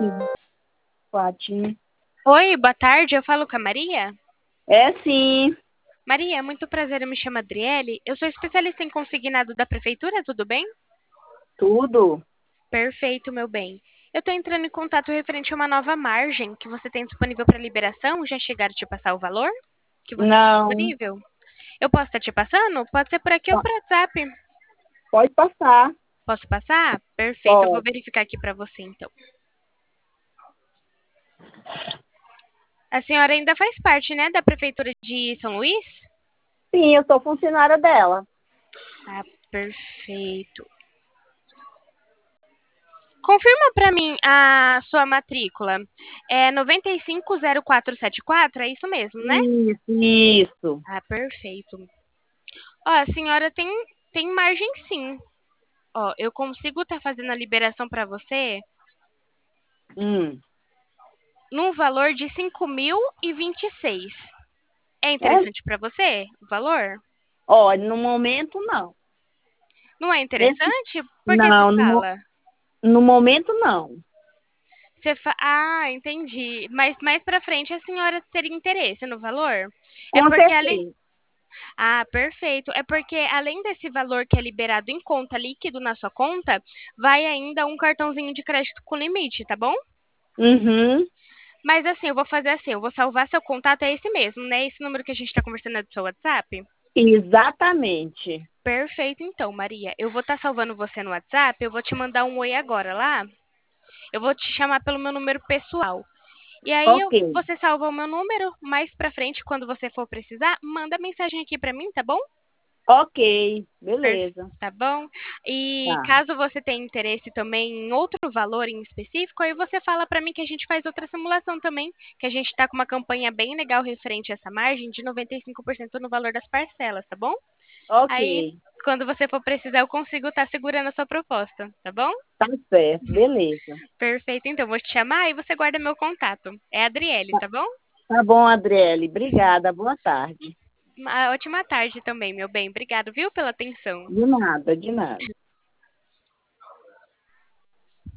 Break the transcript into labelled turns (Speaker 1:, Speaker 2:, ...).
Speaker 1: Quatinho.
Speaker 2: Oi, boa tarde. Eu falo com a Maria.
Speaker 1: É sim,
Speaker 2: Maria, muito prazer. Eu me chamo Adriele. Eu sou especialista em consignado da prefeitura, tudo bem?
Speaker 1: tudo.
Speaker 2: Perfeito, meu bem. Eu estou entrando em contato referente a uma nova margem que você tem disponível para liberação. Já chegaram a te passar o valor que você tem
Speaker 1: Não,
Speaker 2: disponível? Eu posso estar te passando? Pode ser por aqui ou
Speaker 1: po-
Speaker 2: por WhatsApp.
Speaker 1: pode passar.
Speaker 2: Posso passar? Perfeito. Eu vou
Speaker 1: Pode.
Speaker 2: verificar aqui para você, então. A senhora ainda faz parte, né, da prefeitura de São Luís?
Speaker 1: Sim, eu sou funcionária dela.
Speaker 2: Ah, perfeito. Confirma para mim a sua matrícula. É 950474, é isso mesmo, né?
Speaker 1: Isso.
Speaker 2: Ah, perfeito. Ó, a senhora tem margem sim. Ó, eu consigo estar fazendo a liberação para você
Speaker 1: Hum.
Speaker 2: num valor de 5.026. É
Speaker 1: É,
Speaker 2: interessante para você o valor?
Speaker 1: olha, no momento não.
Speaker 2: Não é
Speaker 1: Nesse,
Speaker 2: interessante? Por que você
Speaker 1: não,
Speaker 2: fala?
Speaker 1: no momento não.
Speaker 2: Ah, entendi. Mas mais para frente a senhora teria interesse no valor? É
Speaker 1: Com
Speaker 2: porque além
Speaker 1: certeza.
Speaker 2: Ah, perfeito. É porque além desse valor que é liberado em conta líquido na sua conta, vai ainda um cartãozinho de crédito com limite, tá bom?
Speaker 1: Uhum.
Speaker 2: Mas assim, eu vou fazer assim, eu vou salvar seu contato, é esse mesmo, né? Esse número que a gente tá conversando é do seu WhatsApp?
Speaker 1: Exatamente.
Speaker 2: Perfeito, então, Maria. Eu vou estar salvando você no WhatsApp, eu vou te mandar um oi agora lá. Eu vou te chamar pelo meu número pessoal. E aí
Speaker 1: Ok,
Speaker 2: você salva o meu número, mais pra frente, quando você for precisar, manda mensagem aqui pra mim, tá bom?
Speaker 1: ok.
Speaker 2: Per-
Speaker 1: Beleza.
Speaker 2: Tá bom? E
Speaker 1: Tá.
Speaker 2: caso você tenha interesse também em outro valor em específico, aí você fala para mim que a gente faz outra simulação também, que a gente está com uma campanha bem legal referente a essa margem de 95% no valor das parcelas, tá bom?
Speaker 1: Ok.
Speaker 2: Aí, quando você for precisar, eu consigo estar segurando a sua proposta, tá bom?
Speaker 1: Tá certo. Beleza.
Speaker 2: Perfeito, então vou te chamar e você guarda meu contato. É a Adriele, tá bom?
Speaker 1: Tá bom, Adriele. Obrigada. Boa tarde.
Speaker 2: Uma ótima tarde também, meu bem. Obrigado, viu, pela atenção.
Speaker 1: De nada, de nada.